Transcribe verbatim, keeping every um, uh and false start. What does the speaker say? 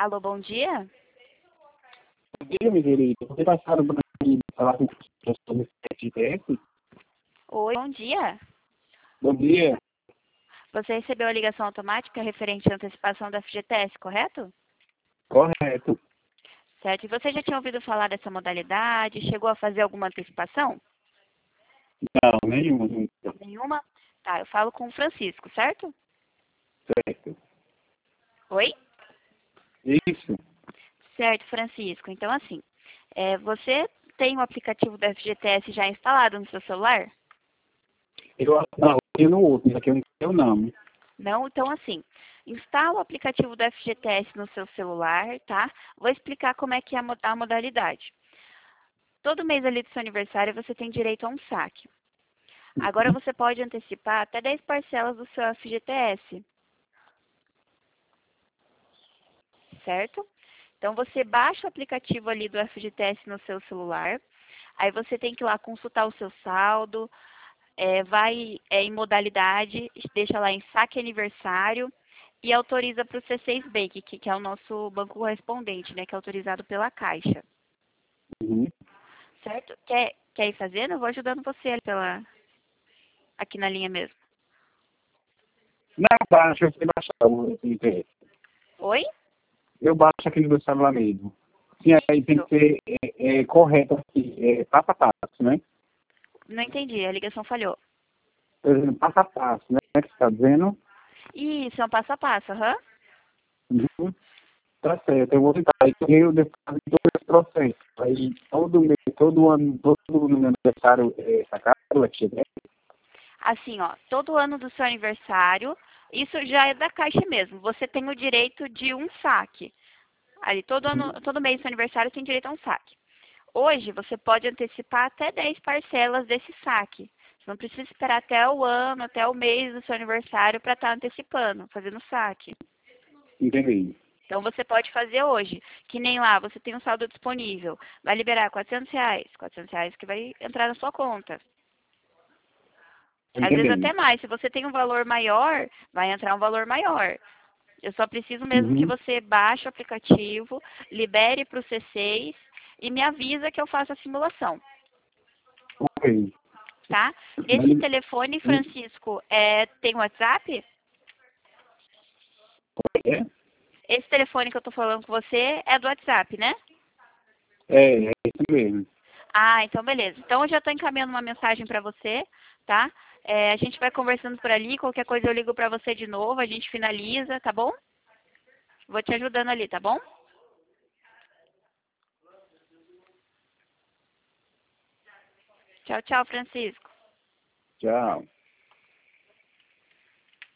Alô, bom dia? Bom dia, meu querido. Você passaram por aqui falar com o sobre F G T S? Oi, bom dia. Bom dia. Você recebeu a ligação automática referente à antecipação da F G T S, correto? Correto. Certo. E você já tinha ouvido falar dessa modalidade? Chegou a fazer alguma antecipação? Não, nenhuma. Nunca. Nenhuma? Tá, eu falo com o Francisco, certo? Certo. Oi? Isso. Certo, Francisco. Então, assim, é, você tem o aplicativo da F G T S já instalado no seu celular? Eu não, eu não uso, mas aqui eu não sei o nome. Não? Então, assim, instala o aplicativo da F G T S no seu celular, tá? Vou explicar como é que é a mo- a modalidade. Todo mês ali do seu aniversário você tem direito a um saque. Agora você pode antecipar até dez parcelas do seu F G T S, certo? Então você baixa o aplicativo ali do F G T S no seu celular, aí você tem que ir lá consultar o seu saldo, é, vai é, em modalidade, deixa lá em saque aniversário e autoriza para o C seis Bank, que, que é o nosso banco correspondente, né, que é autorizado pela Caixa, Uhum. certo? Quer, quer ir fazendo? Eu vou ajudando você ali pela, aqui na linha mesmo. Não, baixo, eu sei baixar o F G T S. Oi? Eu baixo aquele do celular mesmo. Sim, aí tem Isso. que ser é, é, correto aqui, é, passo a passo, né? Não entendi, a ligação falhou. Por exemplo, passo a passo, né? Que você está dizendo? Isso, é um passo a passo, aham. Uhum. Tá certo, eu vou tentar. Aí eu depois de todo esse processo. Aí todo mês, todo ano, todo no meu aniversário, é, sacar o F G T S. Assim, ó, todo ano do seu aniversário, isso já é da Caixa mesmo. Você tem o direito de um saque. Ali, todo ano, todo mês do seu aniversário tem direito a um saque. Hoje, você pode antecipar até dez parcelas desse saque. Você não precisa esperar até o ano, até o mês do seu aniversário para estar antecipando, fazendo saque. Entendi. Então, você pode fazer hoje, que nem lá, você tem um saldo disponível. Vai liberar quatrocentos reais. quatrocentos reais que vai entrar na sua conta. Às vezes Entendendo. até mais. Se você tem um valor maior, vai entrar um valor maior. Eu só preciso mesmo que Uhum. você baixe o aplicativo, libere para o C seis e me avisa que eu faço a simulação, Ok. tá? Esse Mas, telefone, hum, Francisco, é, tem WhatsApp? é, Esse telefone que eu estou falando com você é do WhatsApp, né? é, é isso mesmo. Ah, então beleza. Então eu já estou encaminhando uma mensagem para você, tá? É, a gente vai conversando por ali, qualquer coisa eu ligo para você de novo, a gente finaliza, tá bom? Vou te ajudando ali, tá bom? Tchau, tchau, Francisco. Tchau.